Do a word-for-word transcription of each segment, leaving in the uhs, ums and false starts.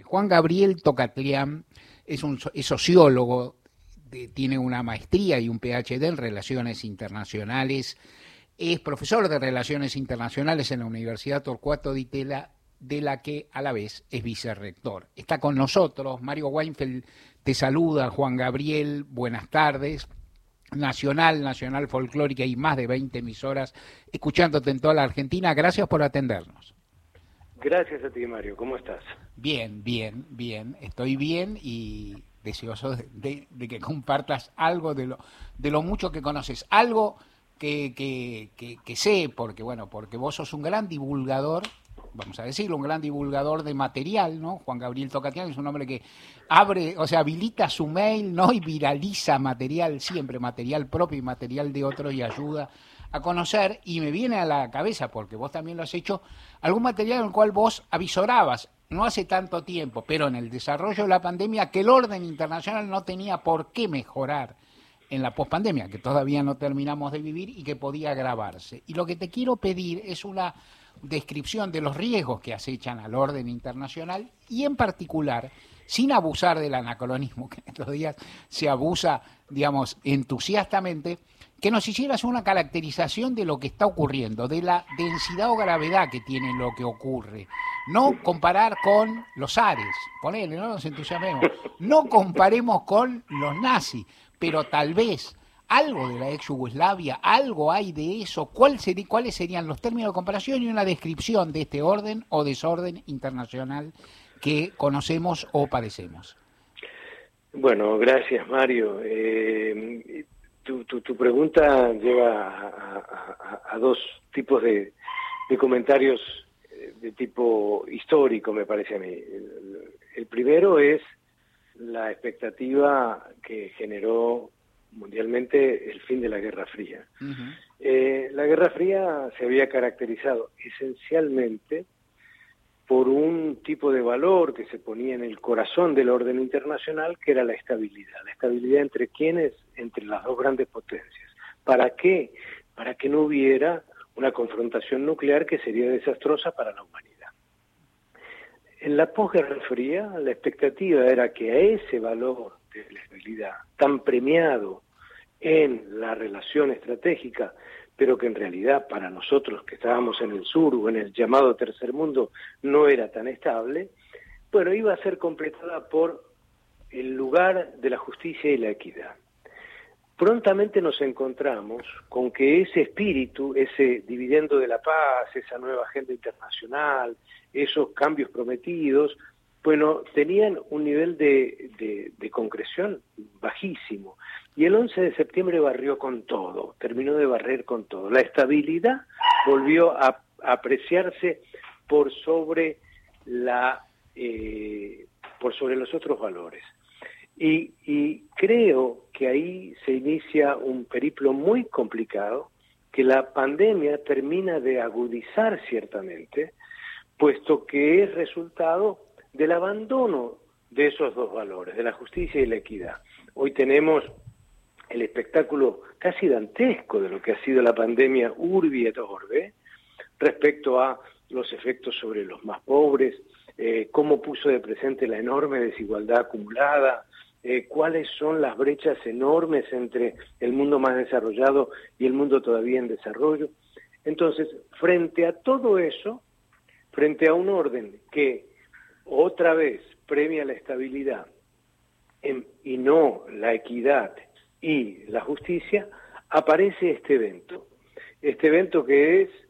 Juan Gabriel Tocatlián es un es sociólogo, de, tiene una maestría y un P H D en Relaciones Internacionales, es profesor de Relaciones Internacionales en la Universidad Torcuato Di Tella, de la que a la vez es vicerrector. Está con nosotros, Mario Weinfeld te saluda, Juan Gabriel, buenas tardes. Nacional, Nacional Folclórica y más de veinte emisoras escuchándote en toda la Argentina. Gracias por atendernos. Gracias a ti, Mario. ¿Cómo estás? Bien, bien, bien. Estoy bien y deseoso de, de, de que compartas algo de lo, de lo mucho que conoces. Algo que, que, que, que sé, porque bueno, porque vos sos un gran divulgador, vamos a decirlo, un gran divulgador de material, ¿no? Juan Gabriel Tocatlián es un hombre que abre, o sea, habilita su mail, ¿no? Y viraliza material, siempre material propio y material de otro, y ayuda a conocer. Y me viene a la cabeza, porque vos también lo has hecho, algún material en el cual vos avisorabas, no hace tanto tiempo, pero en el desarrollo de la pandemia, que el orden internacional no tenía por qué mejorar en la pospandemia, que todavía no terminamos de vivir y que podía agravarse. Y lo que te quiero pedir es una descripción de los riesgos que acechan al orden internacional y en particular, sin abusar del anacronismo, que en estos días se abusa, digamos, entusiastamente, que nos hicieras una caracterización de lo que está ocurriendo, de la densidad o gravedad que tiene lo que ocurre. No comparar con los Ares, ponele, no nos entusiasmemos, no comparemos con los nazis, pero tal vez algo de la ex Yugoslavia, algo hay de eso. ¿Cuál sería, ¿Cuáles serían los términos de comparación y una descripción de este orden o desorden internacional que conocemos o padecemos? Bueno, gracias, Mario. Eh, tu, tu, tu pregunta lleva a, a, a dos tipos de, de comentarios de tipo histórico, me parece a mí. El, el primero es la expectativa que generó mundialmente el fin de la Guerra Fría. Uh-huh. Eh, la Guerra Fría se había caracterizado esencialmente por un tipo de valor que se ponía en el corazón del orden internacional, que era la estabilidad. La estabilidad entre quiénes, entre las dos grandes potencias. ¿Para qué? Para que no hubiera una confrontación nuclear que sería desastrosa para la humanidad. En la posguerra fría, la expectativa era que a ese valor de la estabilidad, tan premiado en la relación estratégica, pero que en realidad para nosotros que estábamos en el sur o en el llamado tercer mundo no era tan estable, bueno, iba a ser completada por el lugar de la justicia y la equidad. Prontamente nos encontramos con que ese espíritu, ese dividendo de la paz, esa nueva agenda internacional, esos cambios prometidos, bueno, tenían un nivel de, de, de concreción bajísimo. Y el once de septiembre barrió con todo, terminó de barrer con todo. La estabilidad volvió a, a apreciarse por sobre la eh, por sobre los otros valores. Y, y creo que ahí se inicia un periplo muy complicado, que la pandemia termina de agudizar ciertamente, puesto que es resultado del abandono de esos dos valores, de la justicia y la equidad. Hoy tenemos el espectáculo casi dantesco de lo que ha sido la pandemia urbi et orbe, respecto a los efectos sobre los más pobres, eh, cómo puso de presente la enorme desigualdad acumulada, eh, cuáles son las brechas enormes entre el mundo más desarrollado y el mundo todavía en desarrollo. Entonces, frente a todo eso, frente a un orden que otra vez premia la estabilidad en, y no la equidad y la justicia, aparece este evento. Este evento que es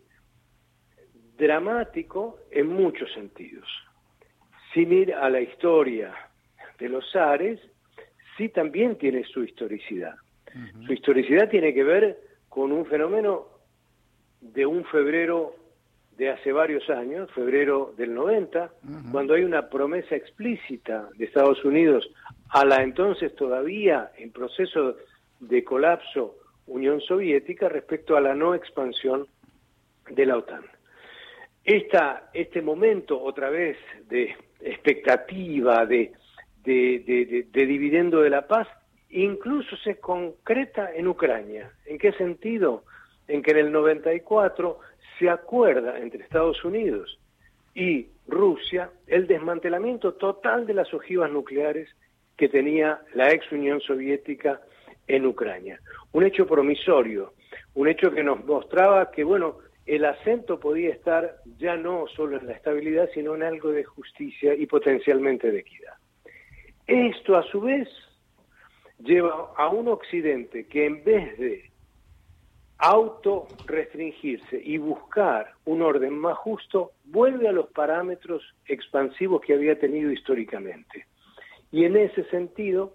dramático en muchos sentidos. Sin ir a la historia de los zares, sí también tiene su historicidad. Uh-huh. Su historicidad tiene que ver con un fenómeno de un febrero de hace varios años, febrero del noventa, uh-huh. cuando hay una promesa explícita de Estados Unidos a la entonces todavía en proceso de colapso Unión Soviética respecto a la no expansión de la OTAN. Esta, este momento otra vez de expectativa, de, de, de, de, de dividendo de la paz, incluso se concreta en Ucrania. ¿En qué sentido? En que en el noventa y cuatro se acuerda entre Estados Unidos y Rusia el desmantelamiento total de las ojivas nucleares que tenía la ex Unión Soviética en Ucrania. Un hecho promisorio, un hecho que nos mostraba que, bueno, el acento podía estar ya no solo en la estabilidad, sino en algo de justicia y potencialmente de equidad. Esto, a su vez, lleva a un Occidente que, en vez de autorrestringirse y buscar un orden más justo, vuelve a los parámetros expansivos que había tenido históricamente. Y en ese sentido,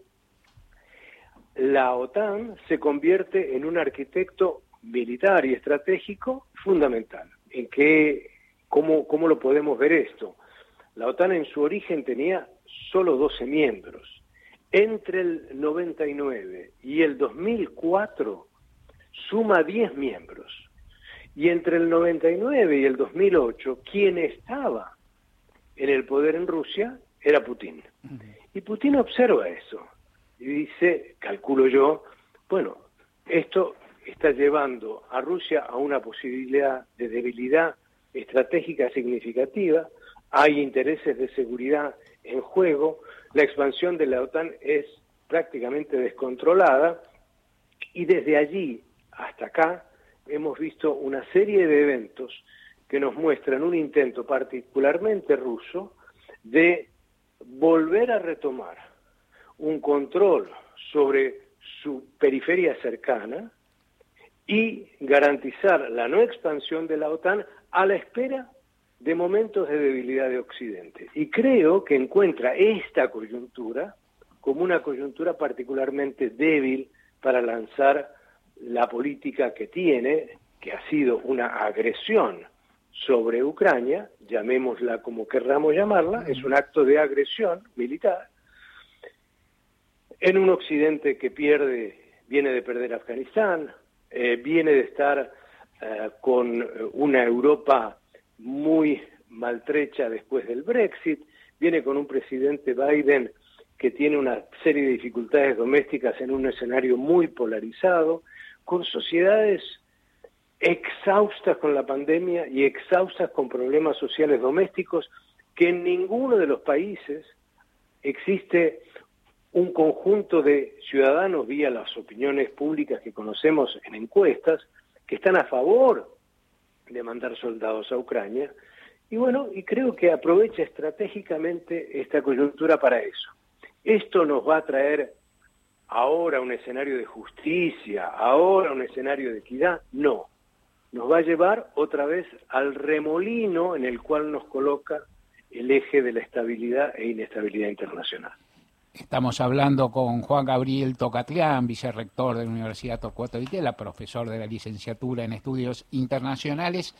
la OTAN se convierte en un arquitecto militar y estratégico fundamental. ¿En qué, cómo, cómo lo podemos ver esto? La OTAN en su origen tenía solo doce miembros. Entre el noventa y nueve y el dos mil cuatro suma diez miembros. Y entre el noventa y nueve y el dos mil ocho, quien estaba en el poder en Rusia era Putin. Y Putin observa eso y dice, calculo yo, bueno, esto está llevando a Rusia a una posibilidad de debilidad estratégica significativa, hay intereses de seguridad en juego, la expansión de la OTAN es prácticamente descontrolada y desde allí hasta acá hemos visto una serie de eventos que nos muestran un intento particularmente ruso de volver a retomar un control sobre su periferia cercana y garantizar la no expansión de la OTAN a la espera de momentos de debilidad de Occidente. Y creo que encuentra esta coyuntura como una coyuntura particularmente débil para lanzar la política que tiene, que ha sido una agresión sobre Ucrania, llamémosla como querramos llamarla, es un acto de agresión militar, en un Occidente que pierde, viene de perder Afganistán, eh, viene de estar eh, con una Europa muy maltrecha después del Brexit, viene con un presidente Biden que tiene una serie de dificultades domésticas en un escenario muy polarizado, con sociedades exhaustas con la pandemia y exhaustas con problemas sociales domésticos, que en ninguno de los países existe un conjunto de ciudadanos, vía las opiniones públicas que conocemos en encuestas, que están a favor de mandar soldados a Ucrania, y bueno, y creo que aprovecha estratégicamente esta coyuntura para eso. Esto nos va a traer ahora un escenario de justicia, ahora un escenario de equidad, no. Nos va a llevar otra vez al remolino en el cual nos coloca el eje de la estabilidad e inestabilidad internacional. Estamos hablando con Juan Gabriel Tocatlián, vicerrector de la Universidad Torcuato Di Tella, profesor de la licenciatura en Estudios Internacionales.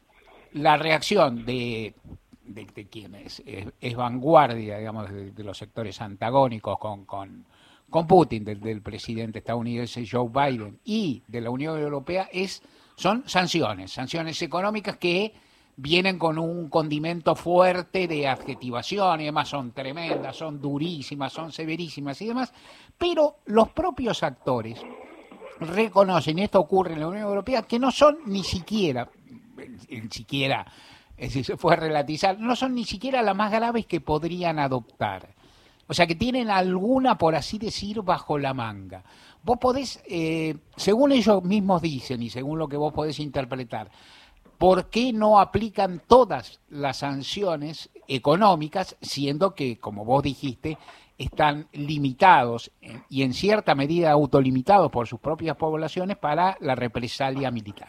La reacción de, de, de quien es, es, es vanguardia, digamos, de, de los sectores antagónicos con, con, con Putin, del, del presidente estadounidense Joe Biden, y de la Unión Europea, es son sanciones, sanciones económicas que vienen con un condimento fuerte de adjetivación y demás, son tremendas, son durísimas, son severísimas y demás, pero los propios actores reconocen, y esto ocurre en la Unión Europea, que no son ni siquiera, ni siquiera, si se fue a relatizar, no son ni siquiera las más graves que podrían adoptar. O sea, que tienen alguna, por así decir, bajo la manga. Vos podés, eh, según ellos mismos dicen y según lo que vos podés interpretar, ¿por qué no aplican todas las sanciones económicas, siendo que, como vos dijiste, están limitados y en cierta medida autolimitados por sus propias poblaciones para la represalia militar?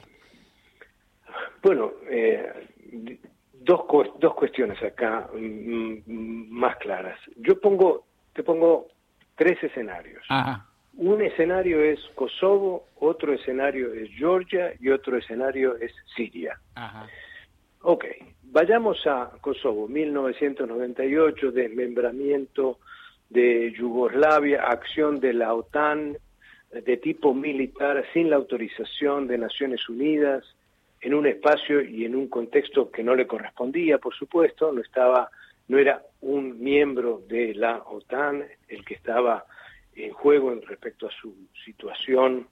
Bueno, eh, dos, dos cuestiones acá mm, más claras. Yo pongo, te pongo tres escenarios. Ajá. Un escenario es Kosovo, otro escenario es Georgia y otro escenario es Siria. Ajá. Ok, vayamos a Kosovo, mil novecientos noventa y ocho, desmembramiento de Yugoslavia, acción de la OTAN de tipo militar sin la autorización de Naciones Unidas, en un espacio y en un contexto que no le correspondía, por supuesto, no estaba, no era un miembro de la OTAN el que estaba en juego en respecto a su situación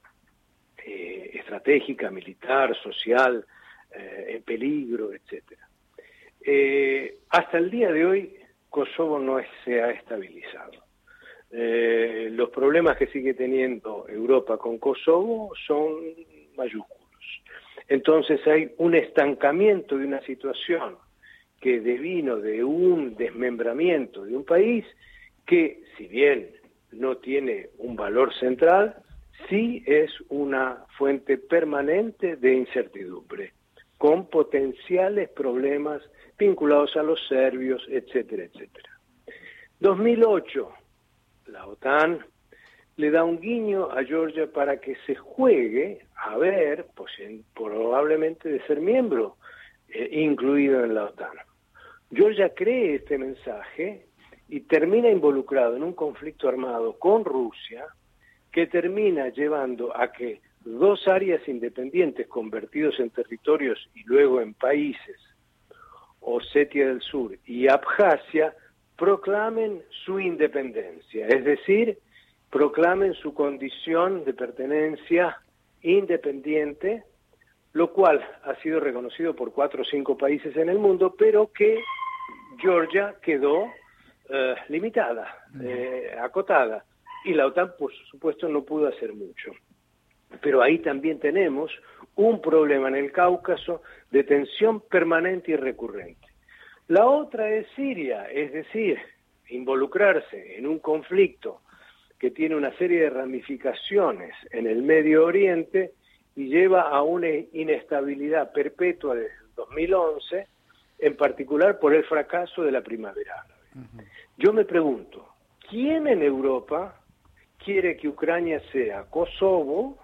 eh, estratégica, militar, social, eh, en peligro, etcétera. Eh, hasta el día de hoy, Kosovo no es, se ha estabilizado. Eh, los problemas que sigue teniendo Europa con Kosovo son mayúsculos. Entonces hay un estancamiento de una situación que devino de un desmembramiento de un país que, si bien no tiene un valor central, sí es una fuente permanente de incertidumbre, con potenciales problemas vinculados a los serbios, etcétera, etcétera. dos mil ocho, la OTAN le da un guiño a Georgia para que se juegue a ver, pues, probablemente de ser miembro, eh, incluido en la OTAN. Georgia cree este mensaje y termina involucrado en un conflicto armado con Rusia que termina llevando a que dos áreas independientes convertidos en territorios y luego en países, Osetia del Sur y Abjasia, proclamen su independencia, es decir, proclamen su condición de pertenencia independiente, lo cual ha sido reconocido por cuatro o cinco países en el mundo, pero que Georgia quedó eh, limitada, eh, acotada, y la OTAN, por supuesto, no pudo hacer mucho. Pero ahí también tenemos un problema en el Cáucaso de tensión permanente y recurrente. La otra es Siria, es decir, involucrarse en un conflicto que tiene una serie de ramificaciones en el Medio Oriente y lleva a una inestabilidad perpetua desde el dos mil once, en particular por el fracaso de la primavera árabe. Uh-huh. Yo me pregunto, ¿quién en Europa quiere que Ucrania sea Kosovo,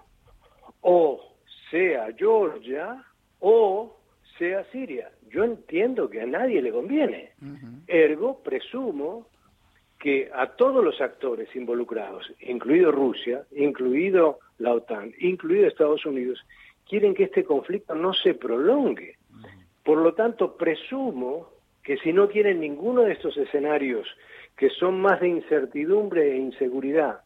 o sea Georgia, o sea Siria? Yo entiendo que a nadie le conviene. Uh-huh. Ergo, presumo que a todos los actores involucrados, incluido Rusia, incluido la OTAN, incluido Estados Unidos, quieren que este conflicto no se prolongue. Uh-huh. Por lo tanto, presumo que si no quieren ninguno de estos escenarios, que son más de incertidumbre e inseguridad,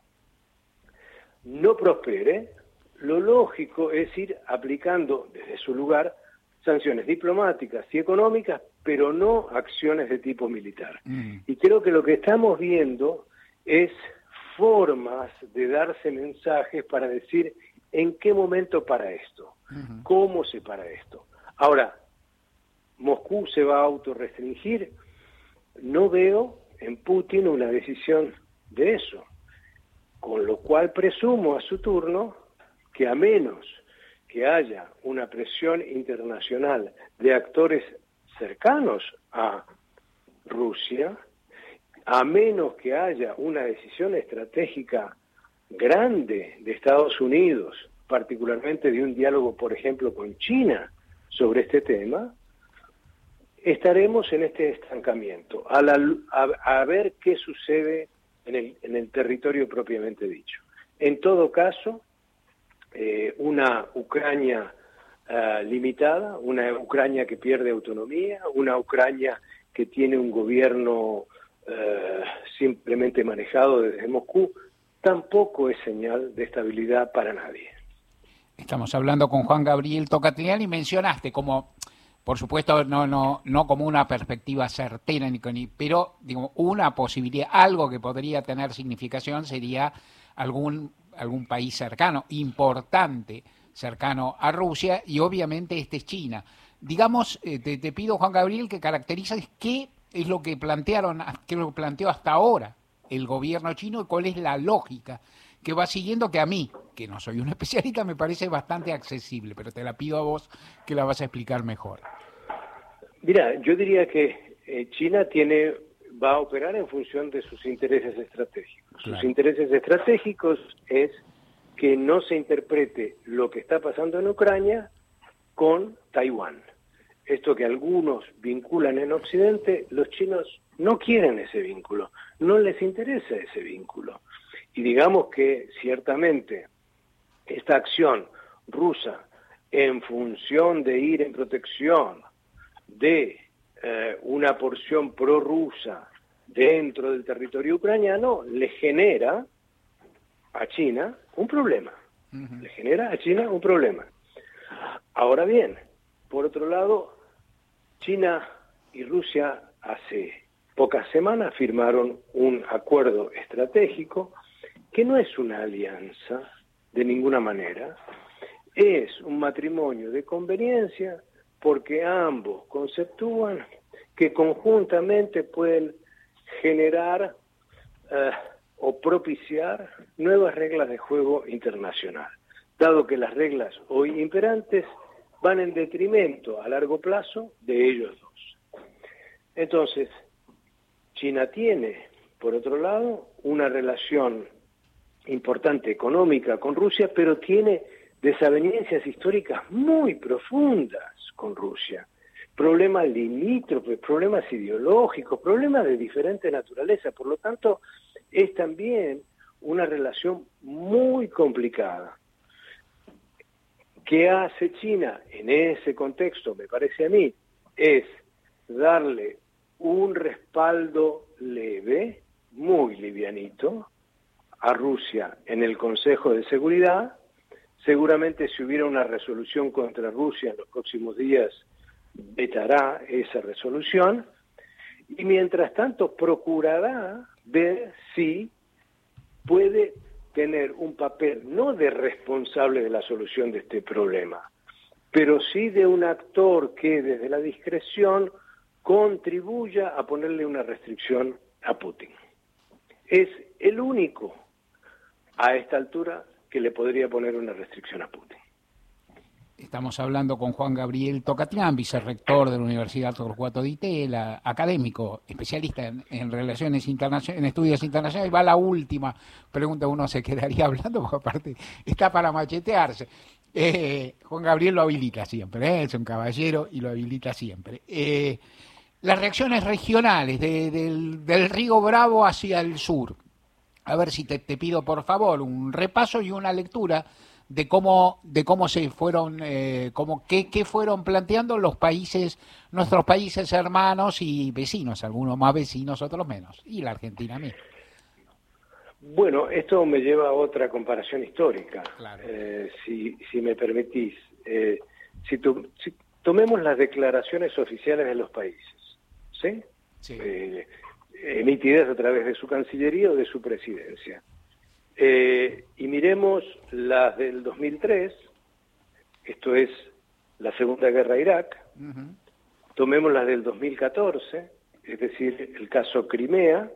no prospere, lo lógico es ir aplicando desde su lugar sanciones diplomáticas y económicas, pero no acciones de tipo militar. Mm. Y creo que lo que estamos viendo es formas de darse mensajes para decir en qué momento para esto, uh-huh. cómo se para esto. Ahora, ¿Moscú se va a autorrestringir? No veo en Putin una decisión de eso, con lo cual presumo a su turno que a menos que haya una presión internacional de actores cercanos a Rusia, a menos que haya una decisión estratégica grande de Estados Unidos, particularmente de un diálogo, por ejemplo, con China sobre este tema, estaremos en este estancamiento, a, la, a, a ver qué sucede en el, en el territorio propiamente dicho. En todo caso, eh, una Ucrania uh, limitada, una Ucrania que pierde autonomía, una Ucrania que tiene un gobierno uh, simplemente manejado desde Moscú, tampoco es señal de estabilidad para nadie. Estamos hablando con Juan Gabriel Tocatlián y mencionaste como, por supuesto, no no no como una perspectiva certera, ni, ni pero digo, una posibilidad, algo que podría tener significación sería algún algún país cercano, importante, cercano a Rusia, y obviamente este es China. Digamos, eh, te, te pido, Juan Gabriel, que caracterices qué es lo que plantearon, qué es lo que planteó hasta ahora el gobierno chino y cuál es la lógica que va siguiendo, que a mí, que no soy un especialista, me parece bastante accesible, pero te la pido a vos que la vas a explicar mejor. Mira, yo diría que eh, China tiene va a operar en función de sus intereses estratégicos. Claro. Sus intereses estratégicos es que no se interprete lo que está pasando en Ucrania con Taiwán. Esto que algunos vinculan en Occidente, los chinos no quieren ese vínculo, no les interesa ese vínculo. Y digamos que ciertamente esta acción rusa en función de ir en protección de eh, una porción prorrusa dentro del territorio ucraniano le genera a China un problema. Uh-huh. Le genera a China un problema. Ahora bien, por otro lado, China y Rusia hace pocas semanas firmaron un acuerdo estratégico que no es una alianza de ninguna manera, es un matrimonio de conveniencia porque ambos conceptúan que conjuntamente pueden generar uh, o propiciar nuevas reglas de juego internacional, dado que las reglas hoy imperantes van en detrimento a largo plazo de ellos dos. Entonces, China tiene, por otro lado, una relación importante económica con Rusia, pero tiene desavenencias históricas muy profundas con Rusia, problemas limítrofes, problemas ideológicos, problemas de diferente naturaleza. Por lo tanto, es también una relación muy complicada. ¿Qué hace China en ese contexto, me parece a mí? Es darle un respaldo leve, muy livianito, a Rusia en el Consejo de Seguridad. Seguramente si hubiera una resolución contra Rusia en los próximos días, vetará esa resolución, y mientras tanto procurará ver si puede tener un papel no de responsable de la solución de este problema, pero sí de un actor que desde la discreción contribuya a ponerle una restricción a Putin. Es el único a esta altura que le podría poner una restricción a Putin. Estamos hablando con Juan Gabriel Tocatián, vicerrector de la Universidad Torcuato Di Tella, académico, especialista en, en relaciones internacionales, en estudios internacionales. Va la última pregunta, uno se quedaría hablando, porque aparte está para machetearse. Eh, Juan Gabriel lo habilita siempre, ¿eh? Es un caballero y lo habilita siempre. Eh, las reacciones regionales de, del, del Río Bravo hacia el sur. A ver si te, te pido, por favor, un repaso y una lectura de cómo de cómo se fueron eh, cómo qué, qué fueron planteando los países, nuestros países hermanos y vecinos, algunos más vecinos, otros menos, y la Argentina misma. Bueno, esto me lleva a otra comparación histórica, Claro. eh, si, si me permitís. Eh, si, to, si tomemos las declaraciones oficiales de los países, ¿sí? Sí. Eh, emitidas a través de su Cancillería o de su Presidencia. Eh, y miremos las del dos mil tres, esto es la Segunda Guerra de Irak, uh-huh. Tomemos las del dos mil catorce, es decir, el caso Crimea,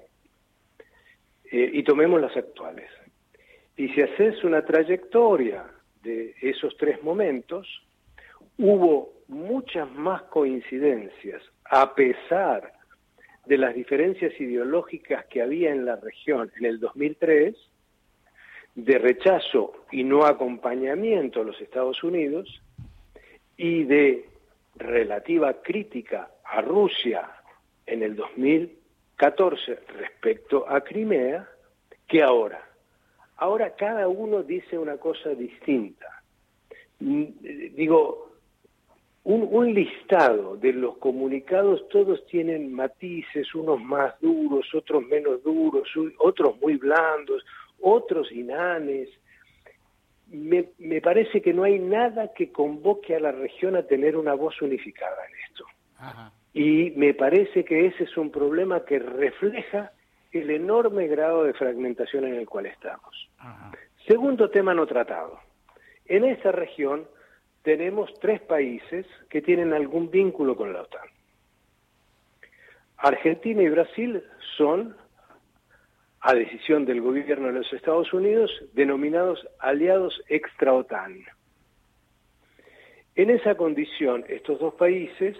eh, y tomemos las actuales. Y si haces una trayectoria de esos tres momentos, hubo muchas más coincidencias, a pesar de las diferencias ideológicas que había en la región en el dos mil tres, de rechazo y no acompañamiento a los Estados Unidos y de relativa crítica a Rusia en el dos mil catorce respecto a Crimea, que ahora. Ahora cada uno dice una cosa distinta. Digo, un, un listado de los comunicados, todos tienen matices, unos más duros, otros menos duros, otros muy blandos, otros inanes. Me, me parece que no hay nada que convoque a la región a tener una voz unificada en esto. Ajá. Y me parece que ese es un problema que refleja el enorme grado de fragmentación en el cual estamos. Ajá. Segundo tema no tratado. En esta región tenemos tres países que tienen algún vínculo con la OTAN. Argentina y Brasil son, a decisión del gobierno de los Estados Unidos, denominados aliados extra-OTAN. En esa condición, estos dos países,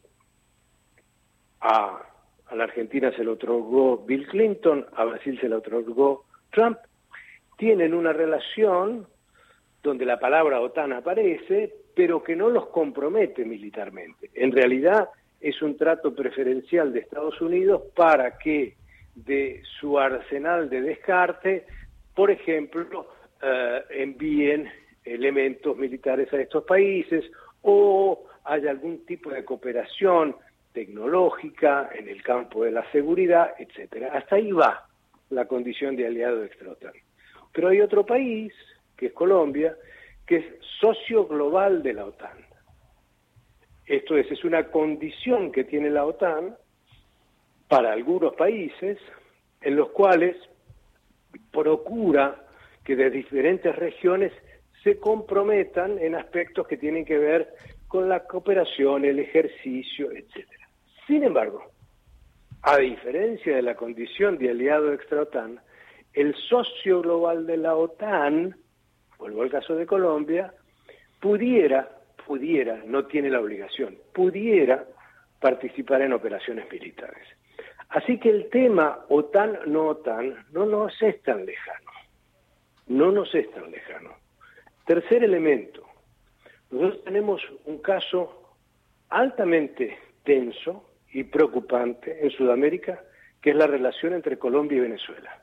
a, a la Argentina se le otorgó Bill Clinton, a Brasil se le otorgó Trump, tienen una relación donde la palabra OTAN aparece, pero que no los compromete militarmente. En realidad es un trato preferencial de Estados Unidos para que de su arsenal de descarte, por ejemplo, eh, envíen elementos militares a estos países o haya algún tipo de cooperación tecnológica en el campo de la seguridad, etcétera. Hasta ahí va la condición de aliado extra-OTAN. Pero hay otro país, que es Colombia, que es socio global de la OTAN. Esto es, es una condición que tiene la OTAN para algunos países en los cuales procura que de diferentes regiones se comprometan en aspectos que tienen que ver con la cooperación, el ejercicio, etcétera. Sin embargo, a diferencia de la condición de aliado extra-OTAN, el socio global de la OTAN, vuelvo al caso de Colombia, pudiera, pudiera, no tiene la obligación, pudiera participar en operaciones militares. Así que el tema OTAN-no OTAN no nos es tan lejano, no nos es tan lejano. Tercer elemento, nosotros tenemos un caso altamente tenso y preocupante en Sudamérica, que es la relación entre Colombia y Venezuela.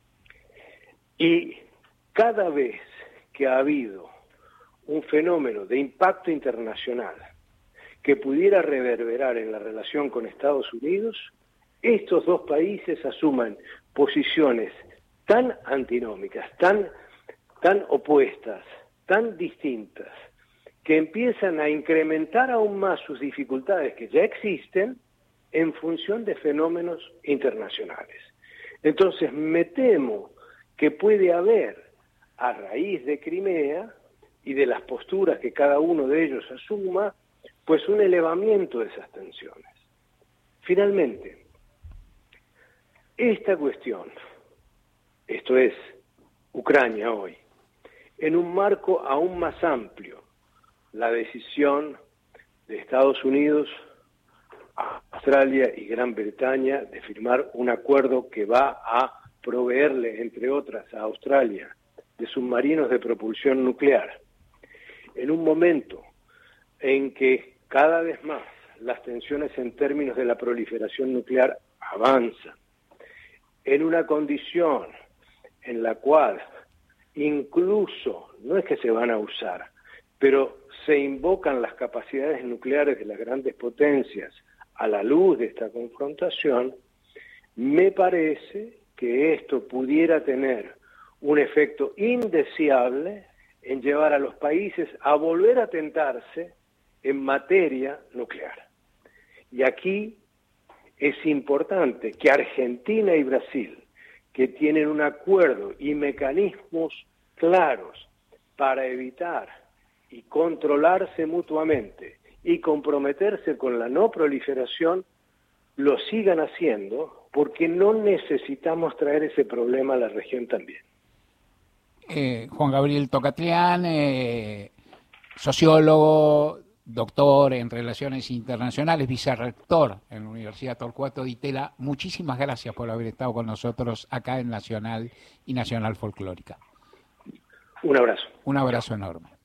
Y cada vez que ha habido un fenómeno de impacto internacional que pudiera reverberar en la relación con Estados Unidos, estos dos países asuman posiciones tan antinómicas, tan, tan opuestas, tan distintas, que empiezan a incrementar aún más sus dificultades que ya existen en función de fenómenos internacionales. Entonces, me temo que puede haber, a raíz de Crimea y de las posturas que cada uno de ellos asuma, pues un elevamiento de esas tensiones. Finalmente, esta cuestión, esto es, Ucrania hoy, en un marco aún más amplio, la decisión de Estados Unidos, Australia y Gran Bretaña de firmar un acuerdo que va a proveerle, entre otras, a Australia de submarinos de propulsión nuclear, en un momento en que cada vez más las tensiones en términos de la proliferación nuclear avanzan, en una condición en la cual incluso, no es que se van a usar, pero se invocan las capacidades nucleares de las grandes potencias a la luz de esta confrontación, me parece que esto pudiera tener un efecto indeseable en llevar a los países a volver a tentarse en materia nuclear. Y aquí es importante que Argentina y Brasil, que tienen un acuerdo y mecanismos claros para evitar y controlarse mutuamente y comprometerse con la no proliferación, lo sigan haciendo, porque no necesitamos traer ese problema a la región también. Eh, Juan Gabriel Tocatlián, eh, sociólogo, doctor en Relaciones Internacionales, vicerrector en la Universidad Torcuato Di Tella, muchísimas gracias por haber estado con nosotros acá en Nacional y Nacional Folclórica. Un abrazo. Un abrazo enorme.